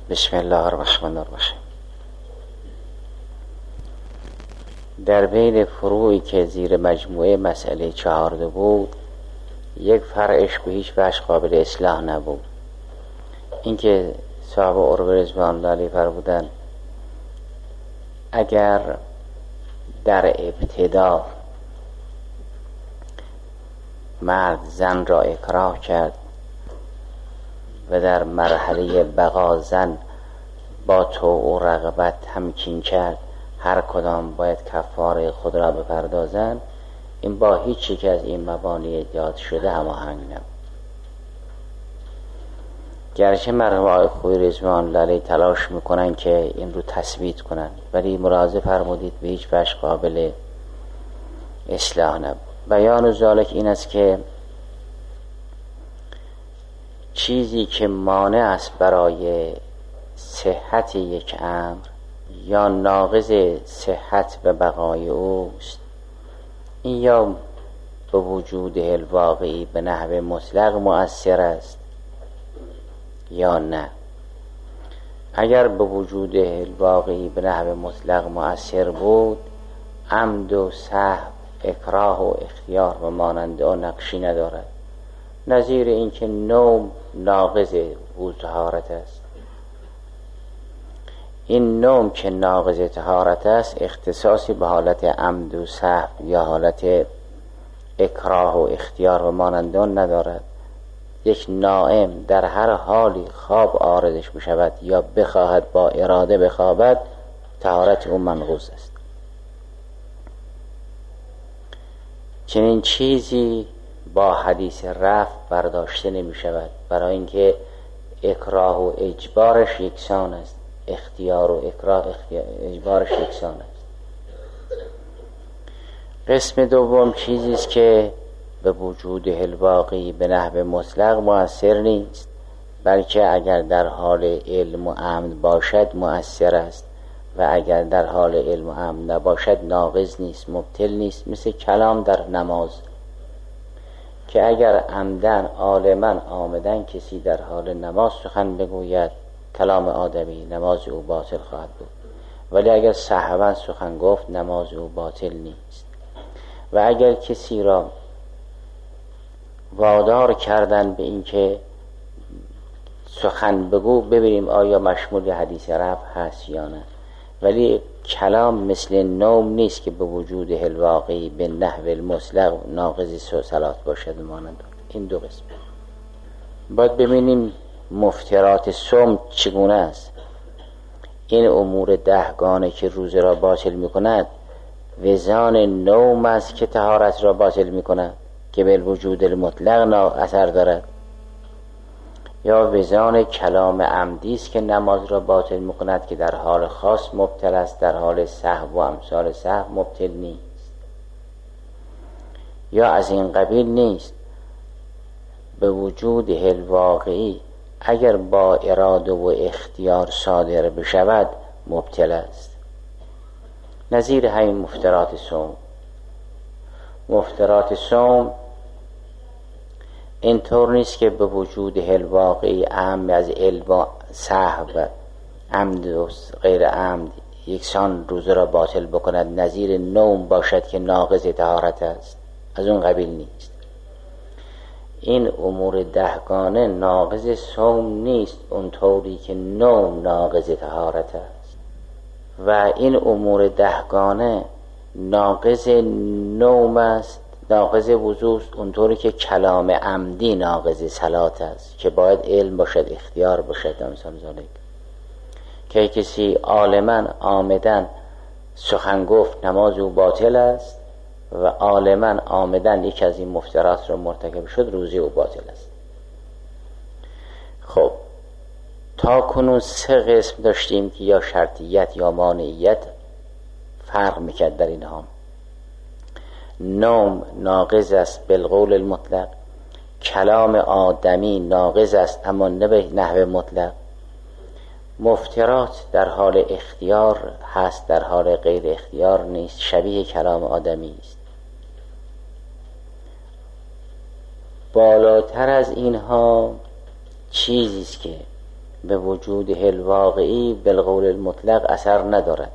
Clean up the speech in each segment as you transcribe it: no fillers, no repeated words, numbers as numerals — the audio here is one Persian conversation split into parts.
بسم الله الرحمن الرحیم. در بین فروعی که زیر مجموعه مسئله 14 بود، یک فرعش به هیچ وجه قابل اصلاح نبود. اینکه صاحب عروه رضوان الله علیه فرمودند اگر در ابتدا مرد زن را اکراه کرد و در مرحله بقا زن با طوع و رغبت تمکین کرد، هر کدام باید کفاره خود را بپردازند، این با هیچ یک از این مبانی یاد شده هماهنگ نبود. گرچه مرحوم آقای خویی رضوان الله علیه تلاش میکنن که این رو تثبیت کنن، ولی ملاحظه فرمودید به هیچ وجه قابل اصلاح نبود. بیان ذالک این است که چیزی که مانع است برای صحت یک امر یا ناقض صحت و بقای اوست، این یا به وجود الواقعی به نحو مطلق مؤثر است یا نه. اگر به وجود الواقعی به نحو مطلق مؤثر بود، عمد و سهو، اکراه و اختیار و مانند آن نقشی ندارد. نظیر این که نوم ناقض وضو طهارت است، این نوم که ناقض طهارت است اختصاصی به حالت عمد و سهو یا حالت اکراه و اختیار و مانند آن ندارد. یک نائم در هر حالی خواب عارضش بشود یا بخواهد با اراده بخوابد، طهارت او منقوض است. چنین چیزی با حدیث رفع برداشته نمی شود، برای اینکه اکراه و اجبارش یکسان است، اختیار و اکراه اجبارش یکسان است. قسم دوم چیزی است که به وجود الواقعی به نحو مطلق مؤثر نیست، بلکه اگر در حال علم و عمد باشد مؤثر است و اگر در حال علم و عمد نباشد ناقض نیست، مبطل نیست. مثل کلام در نماز که اگر عمدن عالمن آمدن کسی در حال نماز سخن بگوید، کلام آدمی، نماز او باطل خواهد بود، ولی اگر سهوا سخن گفت نماز او باطل نیست. و اگر کسی را وادار کردن به این که سخن بگو، ببینیم آیا مشمول حدیث رفع هست یا نه. ولی کلام مثل نوم نیست که به وجود الواقعی به نحو المطلق ناقض صلات باشد مانند. این دو قسم. باید ببینیم مفترات صوم چگونه است. این امور 10 گانه که روزه را باطل می کند، وزان نوم است که طهارت را باطل می کند که به وجود المطلق اثر دارد، یا وزان کلام عمدی است که نماز را باطل می کند که در حال خاص مبتل است، در حال سهو و امثال سهو مبتل نیست، یا از این قبیل نیست. به وجود الواقعی اگر با اراده و اختیار صادر بشود مبتل است. نظیر همین مفترات صوم. مفترات صوم اینطور نیست که به وجود الواقعی اهم از علم و سهو و عمد و غیر عمد یکسان روزه را باطل بکند. نظیر نوم باشد که ناقض طهارت است، از اون قبیل نیست. این امور 10 گانه ناقض صوم نیست اونطوری که نوم ناقض طهارت است، و این امور 10 گانه ناقض نوم است، ناقض وضو است اونطوری که کلام عمدی ناقض صلات است که باید علم باشد، اختیار باشد. مثلا ذالک که کسی عالماً آمدن سخن گفت نماز او باطل است و عالماً آمدن یک از این مفترات را مرتکب شد، روزه او باطل است. خب تا کنون 3 قسم داشتیم که یا شرطیت یا مانعیت فرق میکرد در اینها. نوم ناقض است بالقول المطلق، کلام آدمی ناقض است اما نه به نحو مطلق. مفترات در حال اختیار هست، در حال غیر اختیار نیست، شبیه کلام آدمی است. بالاتر از اینها چیزی است که به وجوده الواقعی بالقول المطلق اثر ندارد،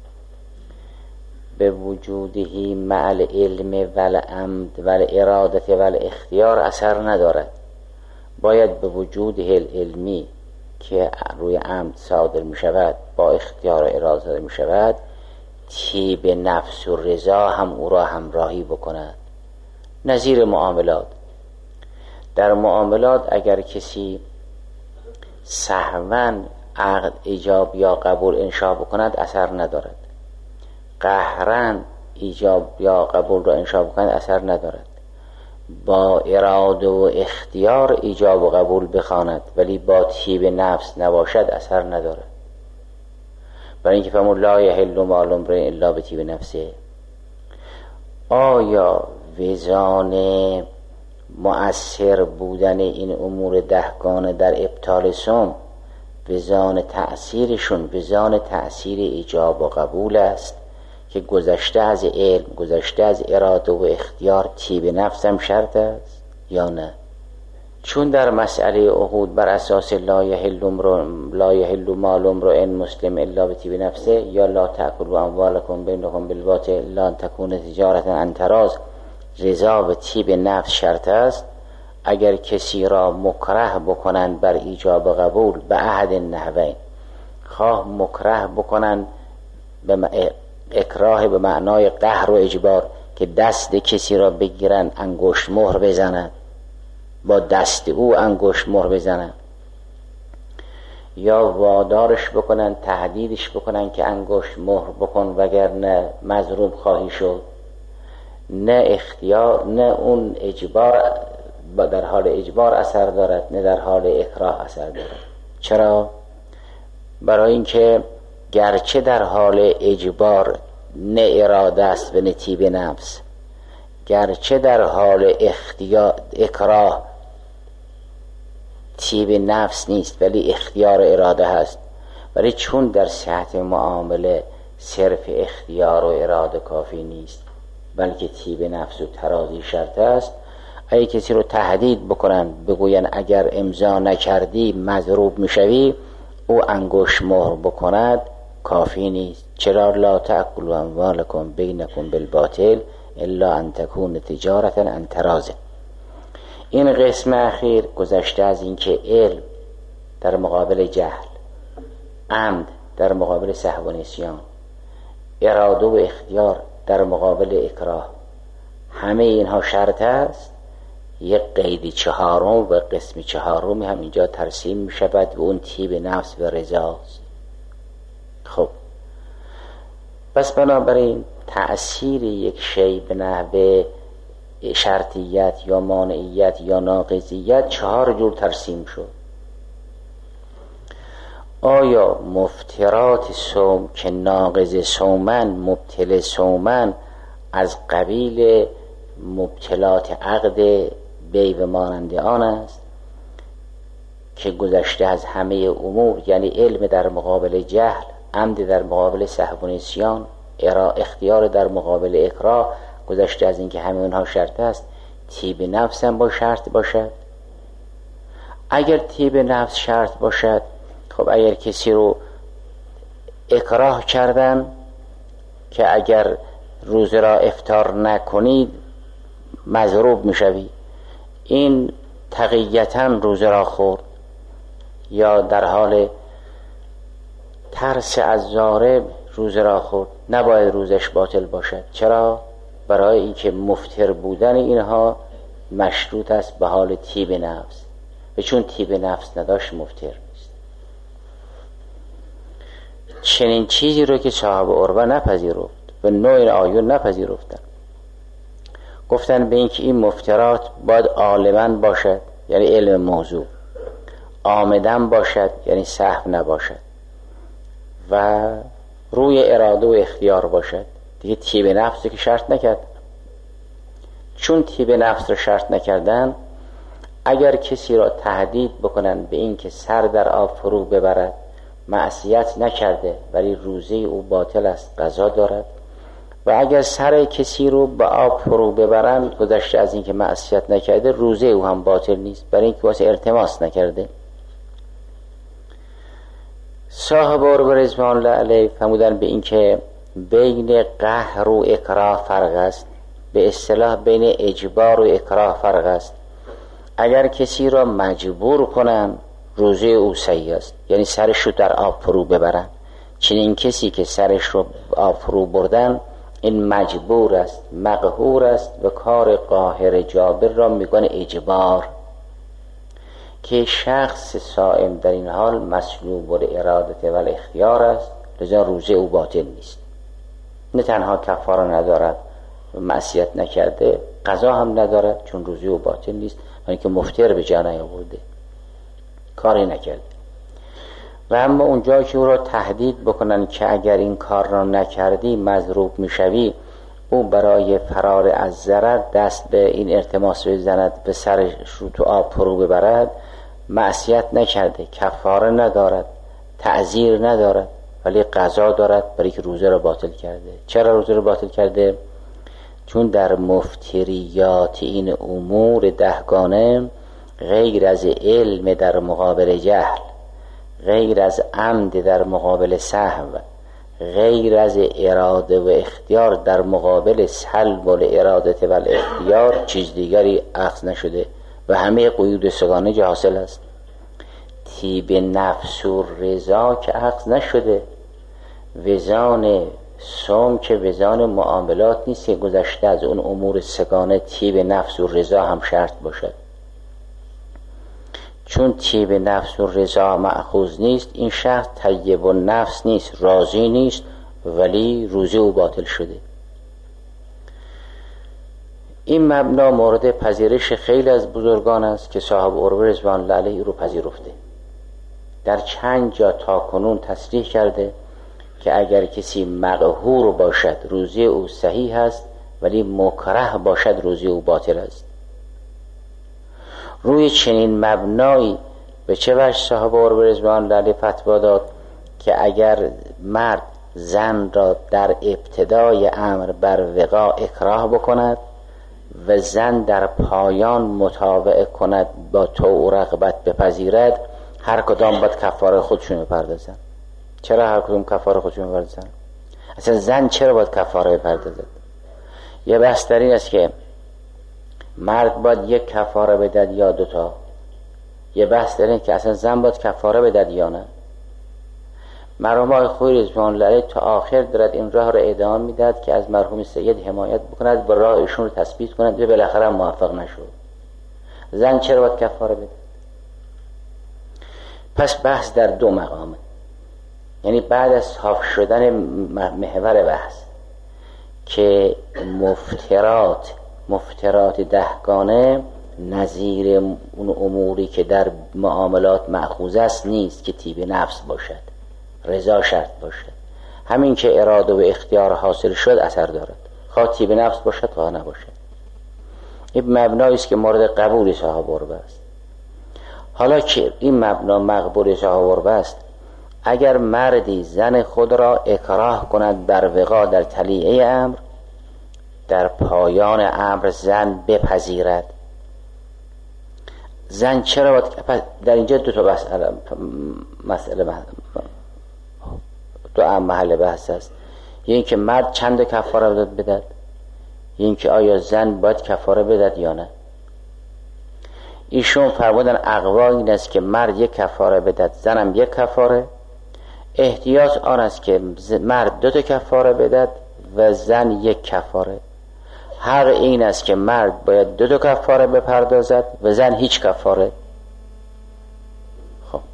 به وجودهی مع العلم و العمد و الارادت و الاختیار اثر ندارد. باید به وجوده العلمی که روی عمد صادر می شود، با اختیار و اراده صادر می شود، طیب نفس و رضا هم او را همراهی بکند. نظیر معاملات، در معاملات اگر کسی سهواً عقد ایجاب یا قبول انشا بکند اثر ندارد، قهراً ایجاب یا قبول را انشا بکند اثر ندارد، با اراده و اختیار ایجاب و قبول بخواند ولی با طیب نفس نباشد اثر ندارد. برای اینکه فرمود لا یحل مال امرئ الا بطیب نفسه. آیا وزان مؤثر بودن این امور دهگانه در ابطال صوم وزان تأثیرشون وزان تأثیر ایجاب و قبول است که گذشته از علم، گذشته از اراده و اختیار، طیب نفس هم شرط است یا نه؟ چون در مسئله عقود بر اساس لا یحل مال امرئ مسلم الا بطیب نفسه یا لا تأکلوا اموالکم بینکم بالباطل لا تکون تجارة عن تراض، رضا و طیب نفس شرط است. اگر کسی را مکره بکنند بر ایجاب و قبول به احد النحوین، خواه مکره بکنند به اکراه به معنای قهر و اجبار که دست کسی را بگیرن انگشت مهر بزنند، با دست او انگشت مهر بزنند، یا وادارش بکنن، تهدیدش بکنن که انگشت مهر بکن وگرنه مضروب خواهی شد، نه اختیار نه اون اجبار در حال اجبار اثر دارد نه در حال اکراه اثر دارد. چرا؟ برای اینکه گرچه در حال اجبار نه اراده است و نه طیب نفس، گرچه در حال اکراه طیب نفس نیست ولی اختیار اراده هست، ولی چون در صحت معامله صرف اختیار و اراده کافی نیست بلکه طیب نفس و تراضی شرط است، اگه کسی رو تهدید بکنن بگوین اگر امضا نکردی مضروب میشوی، او انگشت مهر بکند کافی نیست. چرا؟ لا تأکلوا اموالکم بینکم بالباطل الا ان تکون تجارة عن تراض. این قسم اخیر گذشته از این که علم در مقابل جهل، عمد در مقابل سهو و نسیان، اراده و اختیار در مقابل اکراه، همه اینها شرط است. یک قید چهارم و قسم چهارمی هم اینجا ترسیم می شود و اون طیب نفس و رضاست. خب پس بنابراین تأثیر یک شی به نحوه شرطیت یا مانعیت یا ناقضیت 4 جور ترسیم شد. آیا مفترات صوم که ناقض صومن مبطل صومن از قبیل مبطلات عقد بی و مانند آن است که گذشته از همه امور، یعنی علم در مقابل جهل، عمد در مقابل سهو و نسیان، اختیار در مقابل اکراه، گذشته از این که همه اونها شرط است، طیب نفس هم با شرط باشد؟ اگر طیب نفس شرط باشد، خب اگر کسی رو اکراه کردن که اگر روزه را افطار نکنید مضروب میشوی، این تقییتاً روزه را خورد یا در حال ترس از ضارب روزه را خورد، نباید روزش باطل باشد. چرا؟ برای اینکه مفتر بودن اینها مشروط است به حال طیب نفس و چون طیب نفس نداشت مفتر نیست. چنین چیزی رو که صاحب عروه نپذیرفت و نوع آیون نپذیرفتن، گفتن به اینکه این مفترات باید عالماً باشد یعنی علم موضوع، عامداً باشد یعنی سهو نباشد و روی اراده و اختیار باشد. دیگه طیب نفس که شرط نکرد. چون طیب نفس رو شرط نکردن، اگر کسی را تهدید بکنن به این که سر در آب فرو ببرد، معصیت نکرده ولی روزه او باطل است، قضا دارد، و اگر سر کسی رو به آب فرو ببرن گذشته از این که معصیت نکرده، روزه او هم باطل نیست برای اینکه واسه التماس نکرده. صاحب عروه رضوان الله علیه فرمودن به این که بین قهر و اکراه فرق است، به اصطلاح بین اجبار و اکراه فرق است. اگر کسی را مجبور کنن روزه او صحیح است، یعنی سرش رو در آب فرو ببرن. چنین کسی که سرش رو آب فرو بردن این مجبور است، مقهور است و کار قاهر جابر را میگن اجبار، که شخص صائم در این حال مسلوب الاراده و الاختیار است، لذا روزه او باطل نیست. نه تنها کفاره ندارد و معصیت نکرده، قضا هم ندارد چون روزه او باطل نیست، یعنی که مفطر به جا نیاورده، کاری نکرده. و اما اونجا که او را تهدید بکنن که اگر این کار را نکردی مضروب میشوی، او برای فرار از ضرر دست به این التماس بزند به سرش رو تو آب فرو ببرد، معصیت نکرده، کفاره ندارد، تعزیر ندارد، ولی قضا دارد برای که روزه را باطل کرده. چرا روزه را باطل کرده؟ چون در مفتریات این امور دهگانه غیر از علم در مقابل جهل، غیر از عمد در مقابل سهو، غیر از اراده و اختیار در مقابل سلب الاراده و الاختیار چیز دیگری اخذ نشده و همه قیود سگانه جا حاصل است. طیب نفس و رضا که اخذ نشده، وزان صوم که وزان معاملات نیست که گذشته از اون امور سگانه طیب نفس و رضا هم شرط باشد. چون طیب نفس و رضا مأخوذ نیست، این شخص طیب و نفس نیست، راضی نیست، ولی روزه او باطل شده. این مبنا مورد پذیرش خیلی از بزرگان است که صاحب عروه رضوان الله علیه رو پذیرفته. در چند جا تا کنون تصریح کرده که اگر کسی مقهور باشد روزه او صحیح است، ولی مکره باشد روزه او باطل است. روی چنین مبنایی به چه وجه صاحب عروه رضوان الله علیه فتوا داد که اگر مرد زن را در ابتدای امر بر وقاع اکراه بکند و زن در پایان مطاوعه کند با طوع و رغبت بپذیرد، هر کدام باید کفاره خودشون بپردازن. چرا هر کدام کفاره خودشون بپردازن؟ اصلا زن چرا باید کفاره بپردازد؟ یه بحث در این است که مرد باید یک کفاره بدهد یا دوتا. یه بحث در این که اصلا زن باید کفاره بدهد یا نه. مرحوم آقای خویی رضوان الله علیه تا آخر دارد این راه را ادامه میدهد که از مرحوم سید حمایت بکند، با راه ایشون رو تثبیت کند و بالاخره موفق نشد. زن چرا باید کفاره بده؟ پس بحث در دو مقامه، یعنی بعد از صاف شدن محور بحث که مفترات دهگانه نظیر اون اموری که در معاملات مأخوذ است نیست که طیب نفس باشد، رضا شرط باشد. همین که اراده و اختیار حاصل شد اثر دارد، خواه طیب نفس باشد خواه نباشد. این مبنایی است که مورد قبول صاحب عروه است. حالا که این مبنا مقبول صاحب عروه است، اگر مردی زن خود را اکراه کند بر وقاع در طلیعه امر، در پایان امر زن بپذیرد، زن چرا باید؟ در اینجا دو تا مسئله دو محل بحث است. یعنی که مرد چند کفاره بدهد، یعنی که آیا زن باید کفاره بدهد یا نه. ایشون فرمودن اقوا این است که مرد یک کفاره بدهد، زنم یک کفاره. احتیاط آن است که مرد دو تا کفاره بدهد و زن یک کفاره. حق این است که مرد باید دو تا کفاره بپردازد و زن هیچ کفاره. خب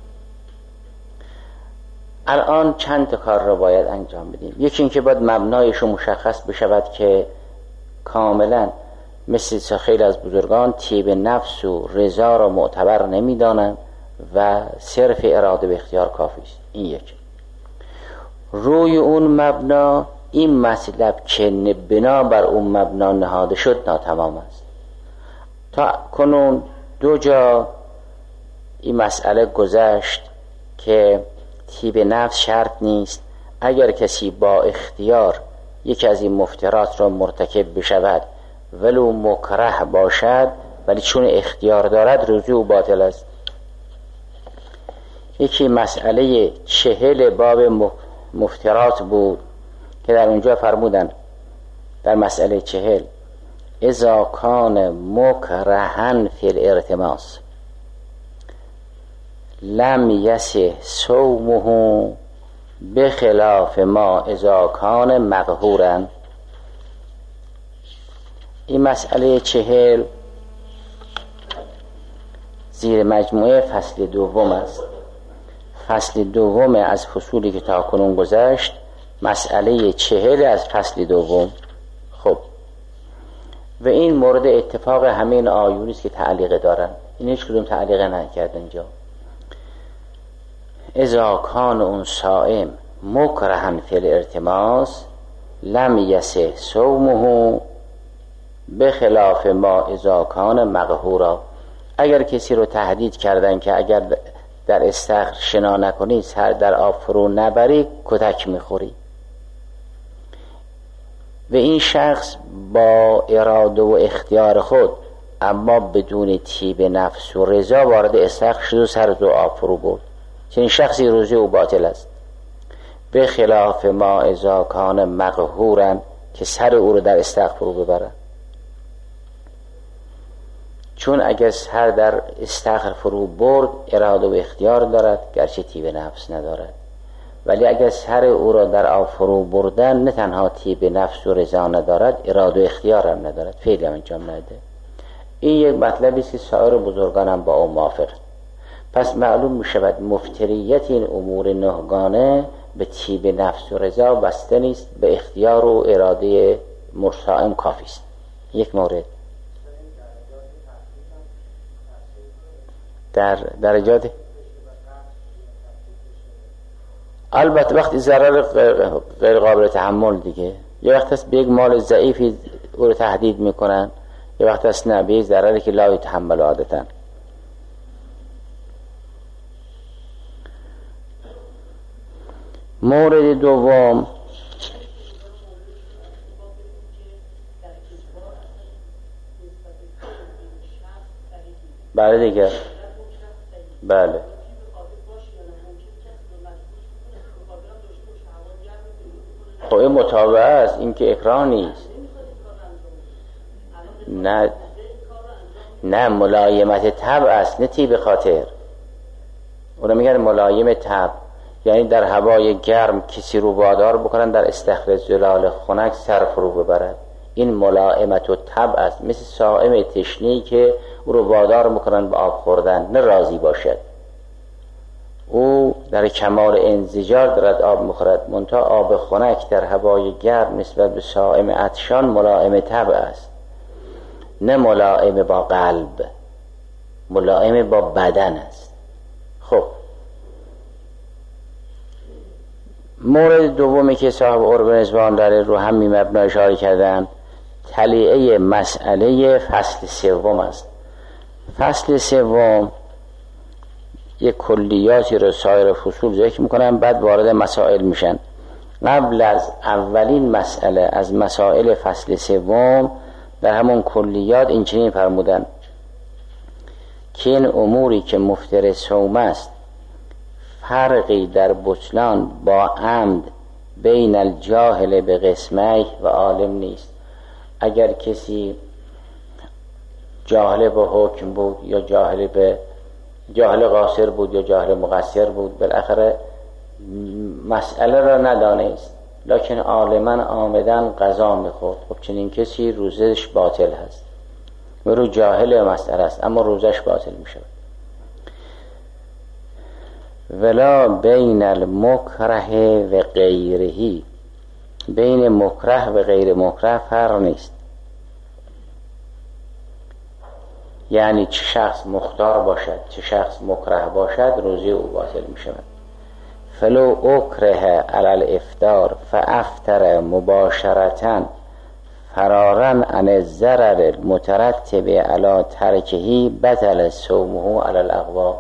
الان چند تا کار را باید انجام بدیم. یکی این که باید مبنایشو مشخص بشود که کاملا مثل خیلی از بزرگان طیب نفس و رضا را معتبر نمیدانند و صرف اراده و اختیار کافی است. این یک. روی اون مبنا این مطلب که بنا بر اون مبنا نهاده شد ناتمام است. تا کنون دو جا این مسئله گذشت که طیب نفس شرط نیست. اگر کسی با اختیار یکی از این مفترات را مرتکب بشود ولو مکره باشد، ولی چون اختیار دارد روزه او باطل است. یکی مسئله 40 باب مفترات بود که در اونجا فرمودن در مسئله 40 اذا کان مکرها فی الارتماس لم یصح صومه بخلاف ما اذا کان مقهورا. این مسئله 40 زیر مجموعه فصل دوم است. فصل دوم از فصولی که تا کنون گذشت، مسئله 40 از فصل دوم. خب و این مورد اتفاق همین آیونی است که تعلیق دارن، این هیچ کدوم تعلیق نکرد اینجا. اذا کان اون صائم مکرها فی الارتماس لم یصح صومه بخلاف ما اذا کان مقهورا. اگر کسی رو تهدید کردن که اگر در استخر شنا نکنی، سر در آب فرو نبری، کتک میخوری، و این شخص با اراده و اختیار خود اما بدون طیب نفس و رضا وارد استخر شد و سر در آب فرو برد، چنین شخصی روزه او باطل است. به خلاف ما اذا کان مقهورا، که سر او رو در استخر فرو ببرن. چون اگر سر در استخر فرو برد اراده و اختیار دارد، گرچه طیب نفس ندارد، ولی اگر سر او را در آب فرو بردن نه تنها طیب نفس و رضا ندارد، اراده و اختیار هم ندارد، فعل هم انجام نده. این یک مطلبی است که سایر بزرگان هم با او موافق. پس معلوم می شود مفتریت این امور نهگانه به طیب نفس و رضا بسته نیست، به اختیار و اراده مرسائم کافی است. یک مورد. در درجات البته وقتی ضرر غیر قابل تحمل دیگه، یه وقت است به یک مال ضعیفی او رو تهدید میکنن، یه وقت است نه، به ضرری که لا یتحمل عادتا. مورد دوم بله دیگه، بله خب این متابعه است، این که اکراه نیست. نه ملایمت طبع است، نه طیب خاطر. اونا میگن ملایم طبع، یعنی در هوای گرم کسی رو وادار بکنن در استخر زلال خنک سر فرو ببرد، این ملائمت و طبع است. مثل صائم تشنه‌ای که او رو وادار میکنن به آب خوردن، نه راضی باشد. او در کمال انزجار دارد آب میخورد، منتها آب خنک در هوای گرم نسبت به صائم عطشان ملائم طبع است، نه ملائم با قلب، ملائم با بدن است. خب مورد دومی که صاحب قرب نزوان داره رو همین مبنا اشاره کردن، تلیعه مسئله فصل سوم است. فصل سوم یک کلیاتی رو سایر فصول ذکر میکنن، بعد وارد مسائل میشن. قبل از اولین مسئله از مسائل فصل سوم در همون کلیات این چنین فرمودن که این اموری که مفتر صوم است فرقی در بطلان با عمد بین الجاهل به قسمه و عالم نیست. اگر کسی جاهل به حکم بود یا جاهل قاصر بود یا جاهل مقصر بود، بالاخره مسئله را ندانست، لکن عالما آمدن قضا میخورد، خب چنین کسی روزش باطل هست و رو جاهل مسئله است اما روزش باطل میشه. ولا بین المکره و غیره، بین مکره و غیر مکره فرق نیست. یعنی چه شخص مختار باشد چه شخص مکره باشد روزی او باطل می شود. فلو اکره علی الافطار فافطر مباشرتا فرارا عن الضرر المترتب علی ترکه بطل صومه علی الاقوا.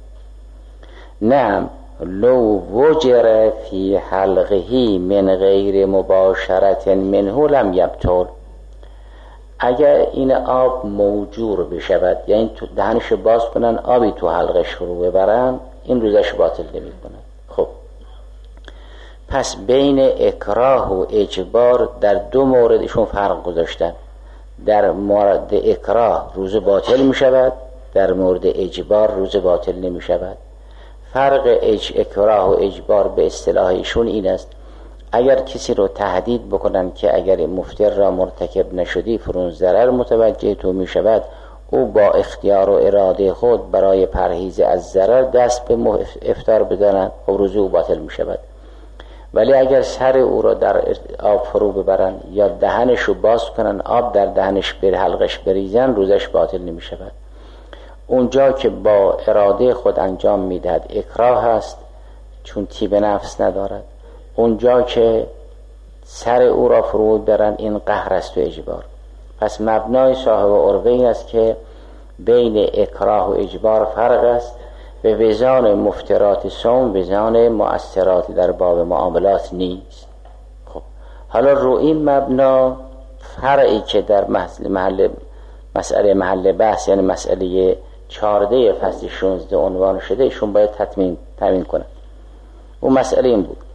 نعم لو وجر فی حلقه من غیر مباشرت منه لم یبطل. اگر این آب موجور بشود، یعنی تو دهنش باز کنن آبی تو حلقش رو ببرن، این روزش باطل نمی کند. خب پس بین اکراه و اجبار در دو موردشون فرق گذاشتن. در مورد اکراه روزه باطل می شود، در مورد اجبار روزه باطل نمی شود. فرق اکراه و اجبار به اصطلاح ایشون این است: اگر کسی رو تهدید بکنن که اگر مفطر را مرتکب نشدی فرون ضرر متوجه تو می شود، او با اختیار و اراده خود برای پرهیز از ضرر دست به افطار بدارن، خب روزه او باطل می شود. ولی اگر سر او را در آب فرو ببرن یا دهنش رو باز کنن، آب در دهنش بر حلقش بریزن، روزش باطل نمی شود. اونجا که با اراده خود انجام میدهد اکراه است، چون طیب نفس ندارد. اونجا که سر او را فرو برن، این قهر است و اجبار. پس مبنای صاحب عروه این است که بین اکراه و اجبار فرق است. به وزان مفترات صوم وزان مؤثرات در باب معاملات نیست. خب حالا رو این مبنا فرعی که در مسئله محل بحث، یعنی مسئله 14 فصل 16 عنوان شده، ایشون باید تامین کنن. اون مسئله این بود،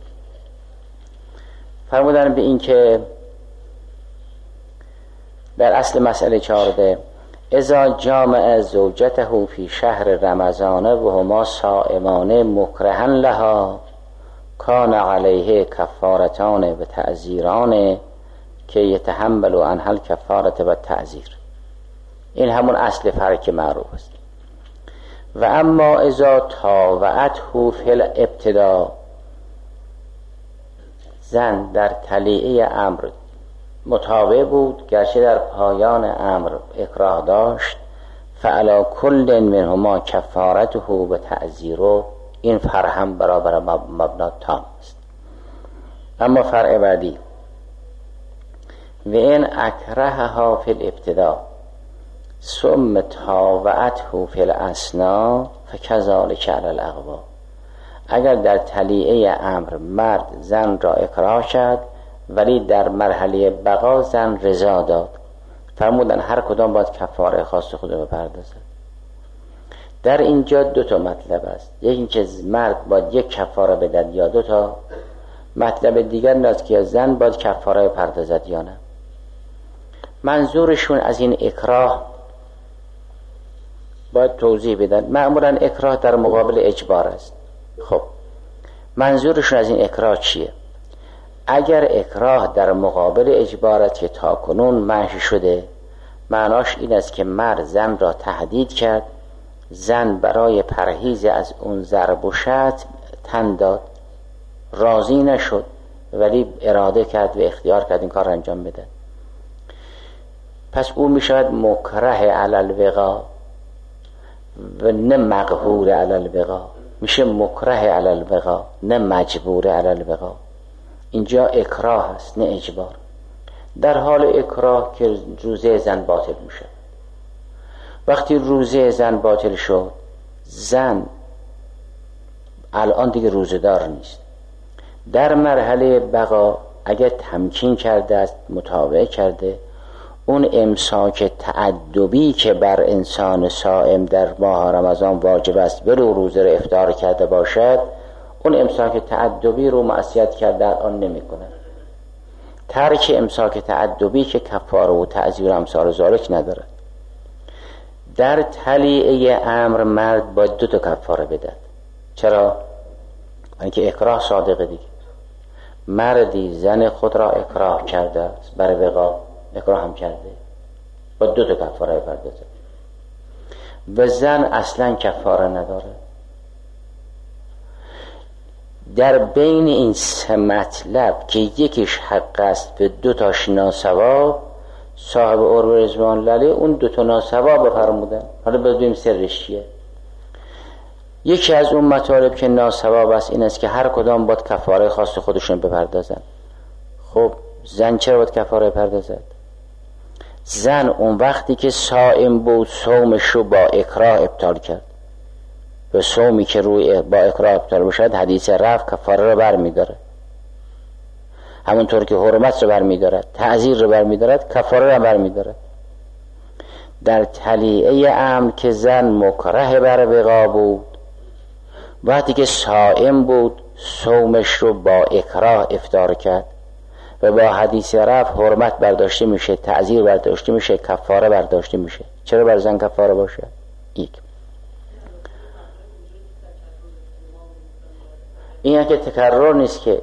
فرمودن به این که در اصل مسئله 14: اذا جامع زوجته فی شهر رمضان و هما صائمان مکرها لها کان علیه کفارتان و تعزیران که یتحمل عنها الکفارة و تعزیر. این همون اصل فرق معروف است. و اما اذا طاوعته فی الابتدا، زن در طلیعه امر متابع بود گرچه در پایان امر اکراه داشت، فعلی کل منهما کفارته و تعزیره، این فرع هم برابر مبنا تام است. اما فرع بعدی: و این اکرهها فی الابتدا ثم طاوعته فی الاثناء فکذلک علی الاقوا. اگر در طلیعه امر مرد زن را اکراه کرد ولی در مرحله بقا زن رضا داد، فرمودن هر کدام باید کفاره خاص خود رو بپردازد. در اینجا دو تا مطلب است: یکی اینکه مرد باید یک کفاره بدهد یا دو تا. مطلب دیگر این است که زن باید کفاره بپردازد یا نه. منظورشون از این اکراه باید توضیح بدن. معمولا اکراه در مقابل اجبار است. خب منظورشون از این اکراه چیه؟ اگر اکراه در مقابل اجبار است که تا کنون منع شده، معناش این است که مرد زن را تهدید کرد، زن برای پرهیز از اون ضرب و شتم تن داد، راضی نشد ولی اراده کرد و اختیار کرد این کار را انجام بده، پس او می شود مکره علی الوقا و نه مقهور علی الوقا. میشه مکره علی الوقا نه مجبور علی الوقا. اینجا اکراه است نه اجبار. در حال اکراه که روزه زن باطل میشه، وقتی روزه زن باطل شد، زن الان دیگه روزه دار نیست. در مرحله بقا اگر تمکین کرده است، متابعه کرده، اون امساک تعدبی که بر انسان صائم در ماه رمضان واجب است ولو روزه را افطار کرده باشد، اون امساک تعدبی رو معصیت کرده آن نمی کند. ترک امساک تعدبی که کفاره و تعزیر امثال ذالک ندارد. در طلیعه امر مرد باید 2 تا کفاره بدهد. چرا؟ اینکه اکراه صادقه دیگه. مردی زن خود را اکراه کرده است، بر وقا اکراه هم کرده، باید 2 تا کفاره بپردازد. و زن اصلا کفاره نداره. در بین این 3 مطلب که یکیش حق است به 2 تاش ناثواب، صاحب عروه رضوان الله علیه اون 2 تا ناثواب فرمودن. حالا ببینیم سرش چیه. یکی از اون مطالب که ناثواب است این است که هر کدام باید کفاره خاص خودشون بپردازن. خب زن چرا باید کفاره بپردازد؟ زن اون وقتی که صائم بود صومش رو با اکراه ابطال کرد. به صومی که روی با اکراه ابطال باشد حدیث رفع کفاره رو برمی‌داره، همونطور که حرمت رو برمی‌دارد، تعزیر رو برمی‌دارد، کفاره رو برمی‌دارد. در طلیعه امر که زن مکره بر وقا بود، وقتی که صائم بود صومش رو با اکراه افطار کرد و با حدیث رفع حرمت برداشته میشه، تعزیر برداشته میشه، کفاره برداشته میشه. چرا بر زن کفاره باشه؟ یک این که تکرار نیست، که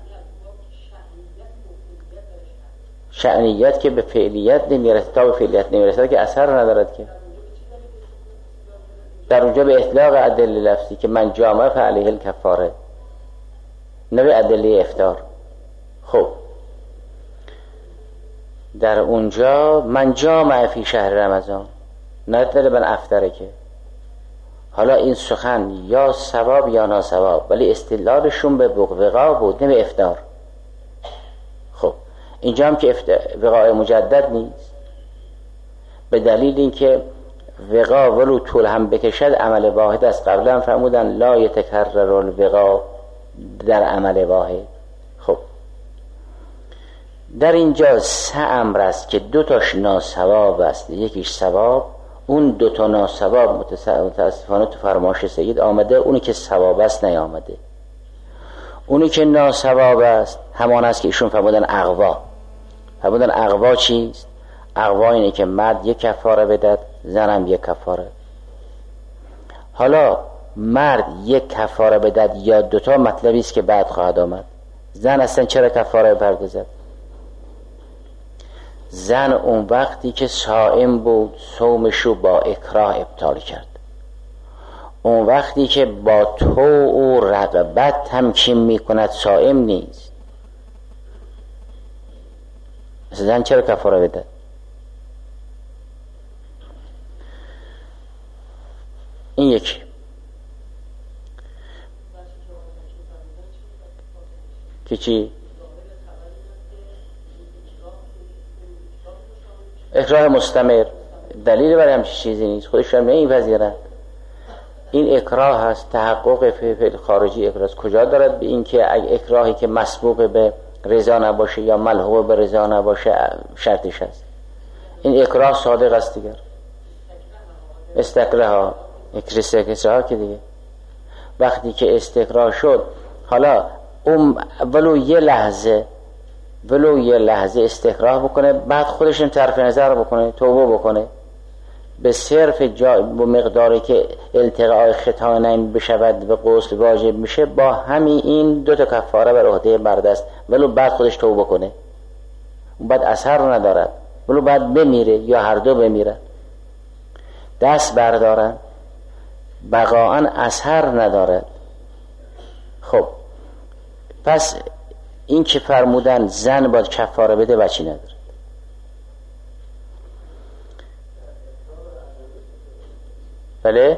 شأنیت که به فعلیت نمیرسه، تا به فعلیت نمیرسه که اثر ندارد، که در اونجا به اطلاق ادله لفظی که من جامع فعلیه الکفاره، نه به ادله افطار. خب در اونجا من جامع فی شهر رمضان، نه دل من افطره. که حالا این سخن یا ثواب یا ناثواب، ولی استدلالشون به وقاع بود، نه به افطار. خب اینجا هم که وقاع مجدد نیست، به دلیل اینکه وقاع ولو طول هم بکشد عمل واحد است. قبلا فرمودن لا یتکرر الوقاع در عمل واحد. خب در اینجا 3 امر است که 2 تاش ناثواب است، یکیش ثواب. اون 2 تا ناثواب متاسفانه تو فرمایش سید آمده، اونی که ثواب است نیامده. اونی که ناثواب است همان است که ایشون فرمودن اغوا. فرمودن اغوا چیست؟ اغوا اینه که مرد 1 کفاره بدهد، زنم 1 کفاره. حالا مرد 1 کفاره بدهد یا 2 تا مطلبی است که بعد خواهد آمد. زن اصلا چرا کفاره بپردازد؟ زن اون وقتی که صائم بود صومشو با اکراه ابطال کرد، اون وقتی که با طوع و رغبت تمکین میکند صائم نیست. زن چرا کفاره بده؟ این یکی. که چی؟ اکراه مستمر. دلیل برای همچین چیزی نیست، خودشون نمی‌پذیرن. این اکراه هست، تحقق فعل خارجی اکراه است. کجا دارد به این که اکراهی که مسبوق به رضا نباشه یا ملحوق به رضا نباشه شرطش هست؟ این اکراه صادق است دیگر. استکراه ها که دیگه وقتی که استکراه شد، حالا ولو یه لحظه استکراه بکنه، بعد خودش این طرف نظر بکنه، توبه بکنه، به صرف با مقداری که التقاء ختانین بشود به غسل واجب میشه، با همین این 2 تا کفاره بر عهده مرد است. ولو بعد خودش توبه کنه، اون بعد اثر ندارد. ولو بعد بمیره یا هر دو بمیرن، دست بردارن، بقاعا اثر ندارد. خب پس این که فرمودن زن باید کفاره بده بچی نداره. بله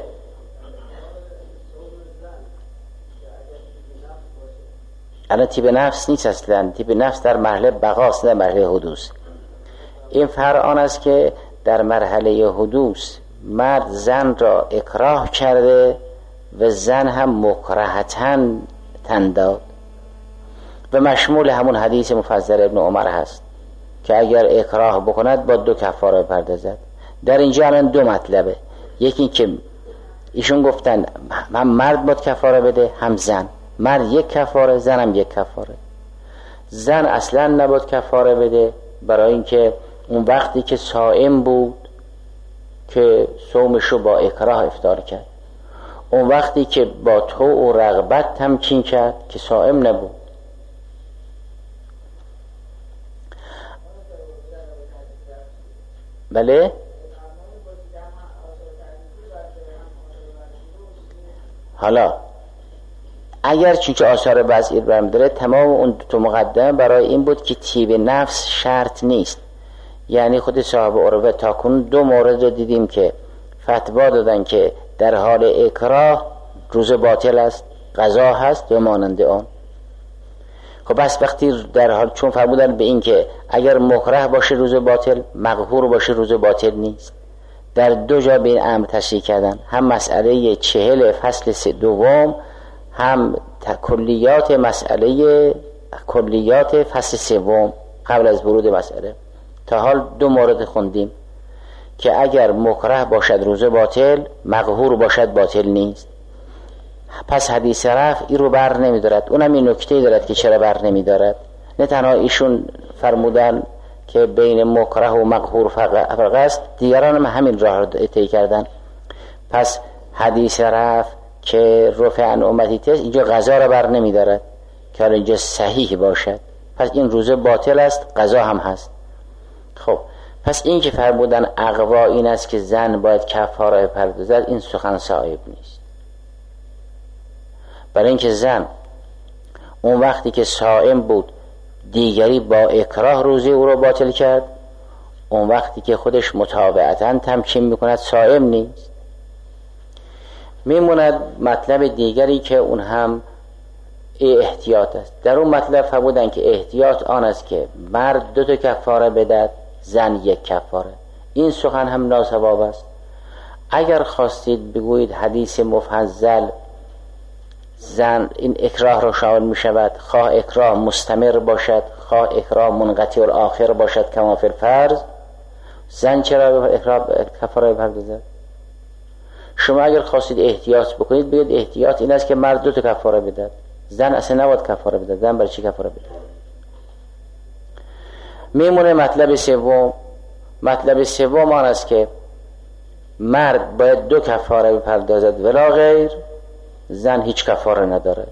الان تیب نفس نیست، اصلا تیب نفس در مرحله بقاست، نه مرحله حدوث. این فرق آن است که در مرحله حدوث مرد زن را اکراه کرده و زن هم مکرهتاً تن داد و مشمول همون حدیث مفضل ابن عمر هست که اگر اکراه بکند با 2 کفاره بپردازد. در اینجا الان 2 مطلبه. یکی این که ایشون گفتن هم مرد باید کفاره بده هم زن. مرد 1 کفاره، زن هم 1 کفاره. زن اصلا نباید کفاره بده، برای اینکه اون وقتی که صائم بود که صومشو با اکراه افطار کرد، اون وقتی که با طوع و رغبت تمکین کرد که صائم نبود. بله حالا اگر چونکه آثار وضعی برم داره، تمام اون 2 تا مقدمه برای این بود که تیب نفس شرط نیست. یعنی خود صاحب عروه تاکنون 2 مورد رو دیدیم که فتوا دادن که در حال اکراه روزه باطل است، قضا هست و مانند آن. خب بس وقتی در حال، چون فرمودن به این که اگر مکره باشه روزه باطل، مقهور باشه روزه باطل نیست، در 2 جا به این امر تشریح کردن. هم مسئله 40 فصل 2 هم کلیات فصل 3 قبل از ورود مسئله. تا حال 2 مورد خوندیم که اگر مکره باشد روزه باطل، مقهور باشد باطل نیست. پس حدیث رفع این رو بر نمیدارد. اونم این نکته دارد که چرا بر نمیدارد. نه تنها ایشون فرمودن که بین مکره و مقهور فرق است، دیگران هم همین راه رو طی کردن. پس حدیث رفع که رفع عن امتی تست اینجا قضا رو بر نمیدارد که اینجا صحیح باشد، پس این روزه باطل است، قضا هم هست. خب پس این که فرمودن اقوا این است که زن باید کفاره بپردازد، این سخن صایب نیست. برای اینکه زن اون وقتی که صائم بود دیگری با اکراه روزه او رو باطل کرد، اون وقتی که خودش متابعتاً تمکین میکند صائم نیست. میموند مطلب دیگری که اون هم احتیاط است. در اون مطلب فرمودن که احتیاط آن است که مرد 2 کفاره بدهد، زن 1 کفاره. این سخن هم ناصواب است. اگر خواستید بگویید حدیث مفضل زن این اکراه را شامل می شود، خواه اکراه مستمر باشد خواه اکراه منقطع الاخر باشد کما فی الفرض، زن چرا اکراه کفاره بپردازد؟ شما اگر خواستید احتیاط بکنید بگید احتیاط این است که مرد 2 کفاره بدهد، زن اصلا نباید کفاره بدهد. زن برای چی کفاره بدهد؟ میمونه مطلب سوم. مطلب سوم آن است که مرد باید 2 کفاره بپردازد ولا غیر، زن هیچ کفاره ندارد.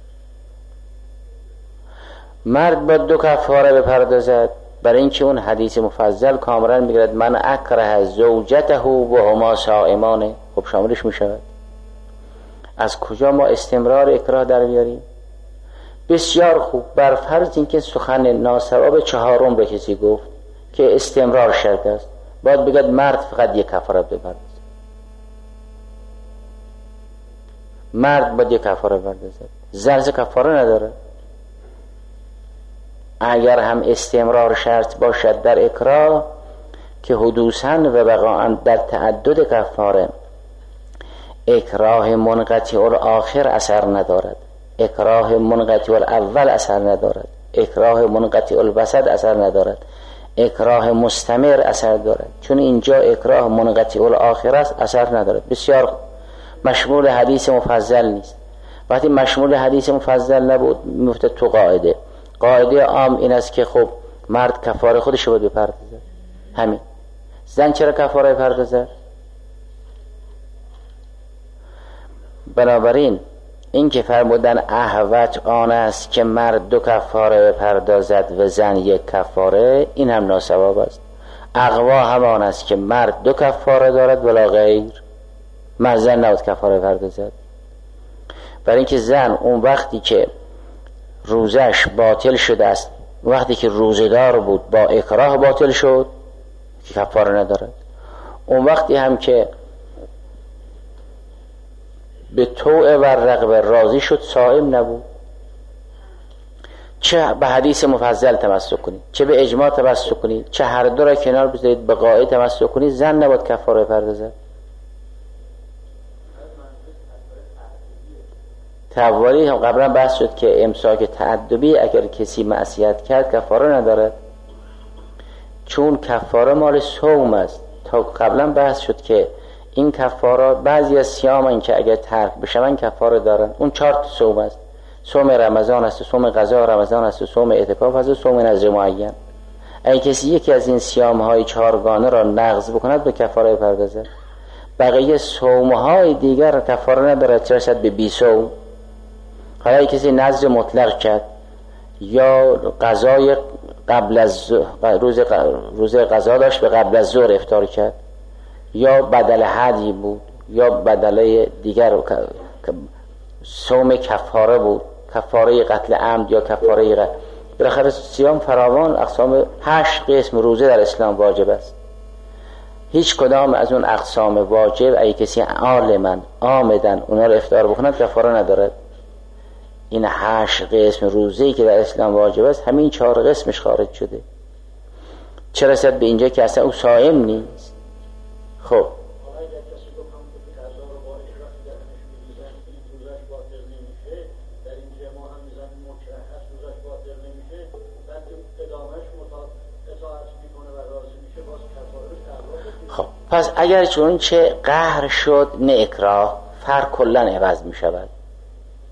مرد باید 2 کفاره بپردازد برای اینکه اون حدیث مفضل کاملا میگرد من اکره زوجته و هما صائمان. خب شاملش میشود. از کجا ما استمرار اکراه در بیاریم؟ بسیار خوب، بر فرض اینکه سخن ناصواب 4 رو کسی گفت که استمرار شرط است، باید بگد مرد فقط 1 کفاره بپردازد. مرد باید 1 کفاره بپردازد، زن کفاره نداره. اگر هم استمرار شرط باشد در اکراه که حدوثاً و بقاءً در تعدد کفاره، اکراه منقطع الاخر اثر ندارد، اکراه منقطع الاول اثر ندارد، اکراه منقطع الوسط اثر ندارد، اکراه مستمر اثر دارد. چون اینجا اکراه منقطع الاخر است اثر ندارد. بسیار مشمول حدیث مفضل نیست. وقتی مشمول حدیث مفضل نبود میفته تو قاعده عام این است که خب مرد کفاره خودش رو باید بپردازد، همین. زن چرا کفاره بپردازد؟ بنابراین این که فرمودن احوط آن است که مرد 2 کفاره بپردازد و زن 1 کفاره، این هم ناصواب است. اقوا همان است که مرد 2 کفاره دارد ولا غیر، مرد زن نباید کفاره بپردازد. برای اینکه زن اون وقتی که روزش باطل شده است، وقتی که روزدار بود با اکراه باطل شد که کفاره ندارد. اون وقتی هم که به طوع و رغبه راضی شد صائم نبود. چه به حدیث مفضل تمسک کنید، چه به اجماع تمسک کنید، چه هر دو را کنار بذارید به قاعده تمسک کنید، زن نباید کفاره بپردازد. توالی هم قبلا بحث شد که امساک تعدبی اگر کسی معصیت کرد کفاره ندارد، چون کفاره مال صوم است. تا قبلا بحث شد که این کفاره بعضی از صیام که اگر ترک بشون کفاره دارن. اون 4 صوم است: صوم رمضان است، صوم قضا رمضان است، صوم اعتکاف است، صوم نذر معین. اگه کسی یکی از این صیام های 4گانه را نقض بکند به کفاره بپردازد. بقیه صوم های دیگر کفاره ندارد، چه رسد به 20 صوم. حالا کسی نذر مطلق کرد یا قضای قبل از روز قضا داشت به قبل از ظهر افطار کرد، یا بدل هدی بود یا بدل دیگر صوم کفاره بود، کفاره قتل عمد یا کفاره بالاخره صیام فراوان اقسام 8 قسم روزه در اسلام واجب است. هیچ کدام از اون اقسام واجب اگه کسی عالماً عامداً اونا رو افطار بکند کفاره ندارد. این 8 قسم روزه‌ای که در اسلام واجب است همین 4 قسمش خارج شده. چه رسد به اینجا که اصلا او صائم نیست. خب پس اگر چون چه قهر شد نه اکراه، فرق کلن عوض می شود.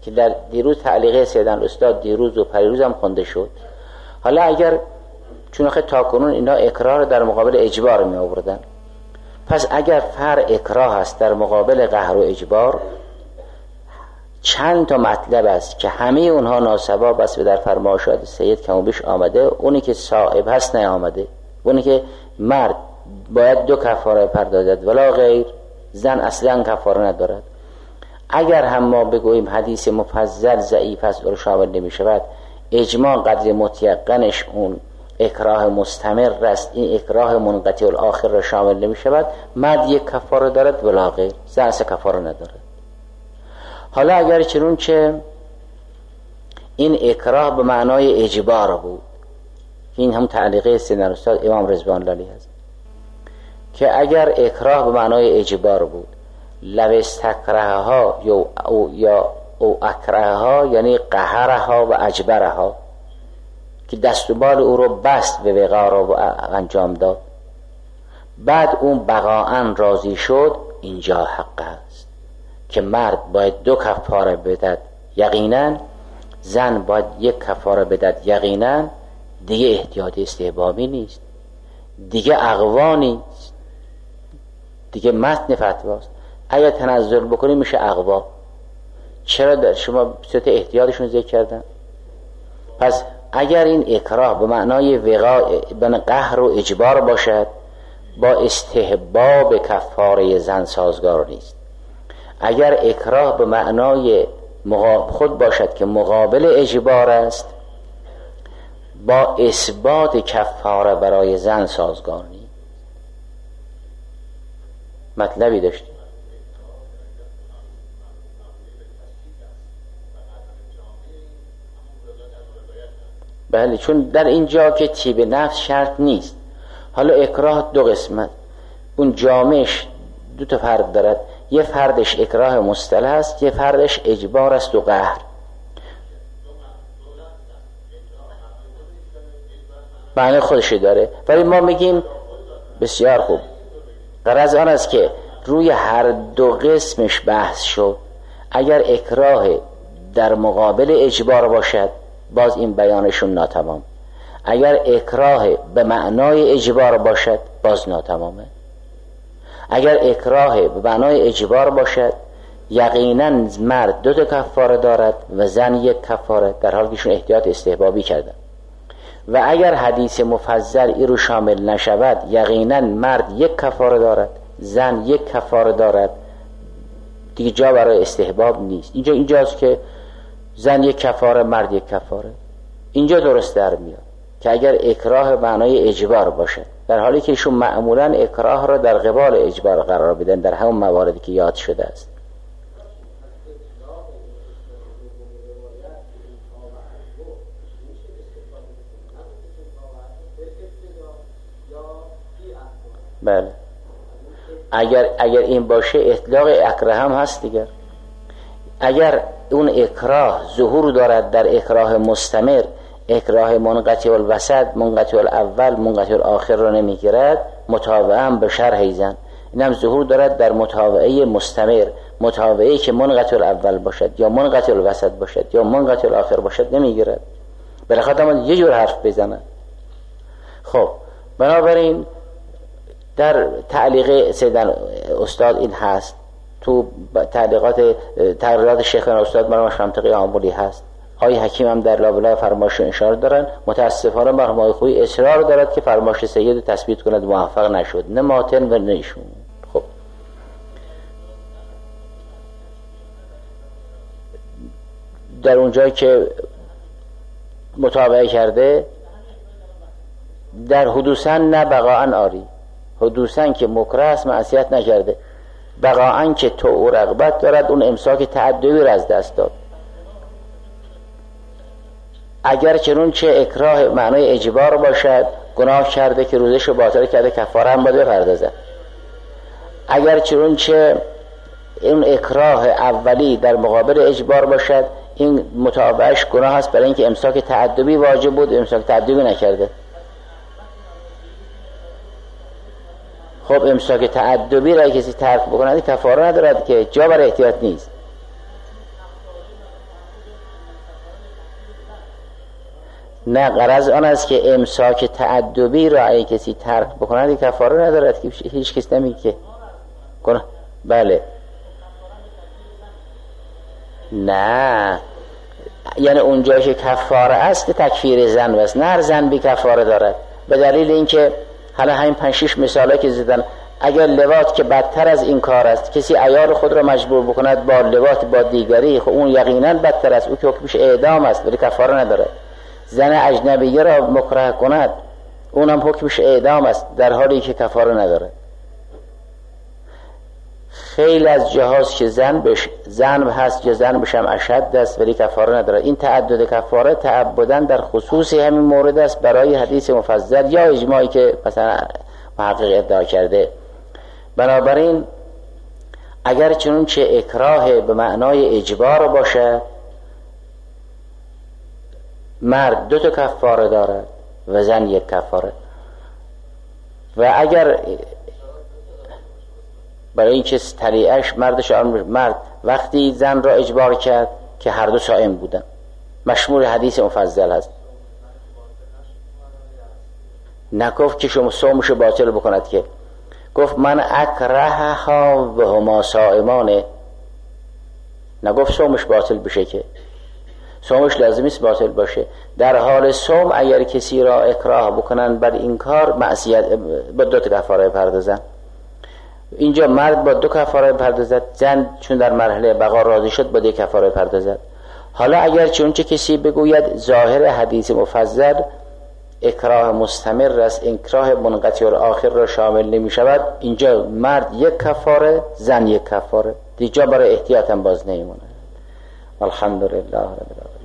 که در دیروز تعلیقه سیدن استاد دیروز و پریروز هم خونده شد. حالا اگر چون آخه تاکنون اینا اکراه رو در مقابل اجبار می آوردن، پس اگر فرع اکراه است در مقابل قهر و اجبار، چند تا مطلب است که همه اونها ناسباب است و در فرمایشات سید کم و بیش آمده. اونی که صائب هست نیامده، اونی که مرد باید 2 کفاره پردازد ولا غیر، زن اصلا کفاره ندارد. اگر هم ما بگوییم حدیث مفضل ضعیف است و شامل نمی شود، اجماع قدر متیقنش اون اکراه مستمر است، این اکراه منقطع الاخر را شامل نمی شود. مرد 1 کفاره دارد ولا غیر، زن اصلا کفاره ندارد. حالا اگر چنون چه این اکراه به معنای اجبار بود، این هم تعلیقه سیدنا استاد امام رضوان الله علیه است، که اگر اکراه به معنای اجبار بود، لو استکرهها یا او اکرهها یعنی قهرها و اجبرها، که دست و بال او رو بست به وقار و انجام داد، بعد اون بقاعا راضی شد، اینجا حق است که مرد باید 2 کفاره بدهد یقینا، زن باید 1 کفاره بدهد یقینا. دیگه احتیاط استحبابی نیست، دیگه اقوا نیست، دیگه متن فتواست. اگر تنزل بکنی میشه اقوا. چرا در شما صورت احتیاطشون ذکر کردن؟ پس اگر این اکراه به معنای قهر و اجبار باشد، با استحباب کفاره زن سازگار نیست. اگر اکراه به معنای خود باشد که مقابل اجبار است، با اثبات کفاره برای زن سازگار نیست. مطلبی داشتی؟ بله، چون در اینجا که طیب نفس شرط نیست. حالا اکراه 2 قسمت، اون جامعش 2 تا فرد دارد، یه فردش اکراه مصطلح است، یه فردش اجبار است و قهر. معنی خودش داره، ولی ما میگیم بسیار خوب. غرض آن است که روی هر 2 قسمش بحث شد. اگر اکراه در مقابل اجبار باشد، باز این بیانشون ناتمام. اگر اکراه به معنای اجبار باشد، باز ناتمامه. اگر اکراه به معنای اجبار باشد، یقینا مرد 2 تا کفاره دارد و زن 1 کفاره، در حالی که شون احتیاط استحبابی کردن. و اگر حدیث مفضل این رو شامل نشود، یقینا مرد 1 کفاره دارد، زن 1 کفاره دارد، دیگه جا برای استحباب نیست. اینجاست که زن 1 کفاره، مرد 1 کفاره. اینجا درست در میاد که اگر اکراه معنای اجبار باشه، در حالی که ایشون معمولا اکراه را در قبال اجبار قرار بدن در همون مواردی که یاد شده است. بله، اگر این باشه اطلاق اکراه هم هست دیگر. اگر اون اکراه ظهور دارد در اکراه مستمر، اکراه منقطع الوسط، منقطع الاول، منقطع الاخر را نمیگیرد، متابعه به شرح زن. این هم ظهور دارد در متابعه مستمر، متابعه که منقطع الاول باشد یا منقطع الوسط باشد یا منقطع الاخر باشد نمیگیرد. بالاخره ما یه جور حرف بزنن. خب بنابراین در تعلیق سیدن استاد این هست، تو تعلیقات شیخنا استاد مرحوم منطقه آمولی هست. آقای حکیم هم در لابلای فرمایش اشاره دارن. متاسفانه مرحوم آقای خویی اصرار دارد که فرمایش سید رو تثبیت کند، موفق نشد، نه ماتن و نه ایشون. خب در اونجایی که متابعه کرده، در حدوثاً نه بقاعاً آری، حدوثاً که مکره است، معصیت نکرده، بقاعاً که تو و رغبت دارد، اون امساک تعدوی را از دست داد. اگر چنون چه اکراه معنای اجبار باشد، گناه کرده که روزش رو باطل کرده، کفاره هم باید بپردازد. اگر چنون چه این اکراه اولی در مقابل اجبار باشد، این متابعش گناه است، برای اینکه امساک تعدبی واجب بود، امساک تعدبی نکرده. خب امساک تعدبی را کسی ترک بکنه کفاره ندارد، که جا برای احتیاط نیست. نه، غرض آن است که امساک تعدبی را اگه کسی ترک بکند کفاره ندارد که هیچ کس نمیگه که کنه. بله نه، یعنی اونجایی که کفاره است که تکفیر زن بس، نه هر زن بی کفاره دارد، به دلیل اینکه حالا همین 5-6 مثاله که زدن، اگر لواط که بدتر از این کار است کسی عیال خود را مجبور بکند با لواط با دیگری، خب اون یقینا بدتر است، او که حکمش اعدام است ولی کفاره ندارد. زن اجنبیه را مکره کند اونم حکمش اعدام است در حالی که کفاره ندارد. خیلی از جهاز که زن هست که زن بشم اشد است ولی کفاره ندارد. این تعدد کفاره تعبداً در خصوص همین مورد است برای حدیث مفضل یا اجماعی که مثلا محقق ادعا کرده. بنابراین اگر چنانچه اکراه به معنای اجبار باشه، مرد 2 تا کفاره دارد و زن 1 کفاره. و اگر برای اینکه طلیعش مرد وقتی زن را اجبار کرد که هر دو صائم بودن، مشمول حدیث مفضل هست، نگفت که شما صومش باطل بکند، که گفت من اکرهها و هما صائمانه، نگفت صومش باطل بشه، که صومش لازمی است باطل باشه. در حال صوم اگر کسی را اکراه بکنن بر این کار، معصیت با 2 تا کفاره پردازن. اینجا مرد با 2 کفاره پردازد، زن چون در مرحله بقا راضی شد با 1 کفاره پردازد. حالا اگر چونچه کسی بگوید ظاهر حدیث مفضل اکراه مستمر است، اکراه منقطع الآخر را شامل نمی شود، اینجا مرد 1 کفاره، زن 1 کفاره، دیجا برای احتیاط هم باز نمیمونه. الحمدلله رب العالمین.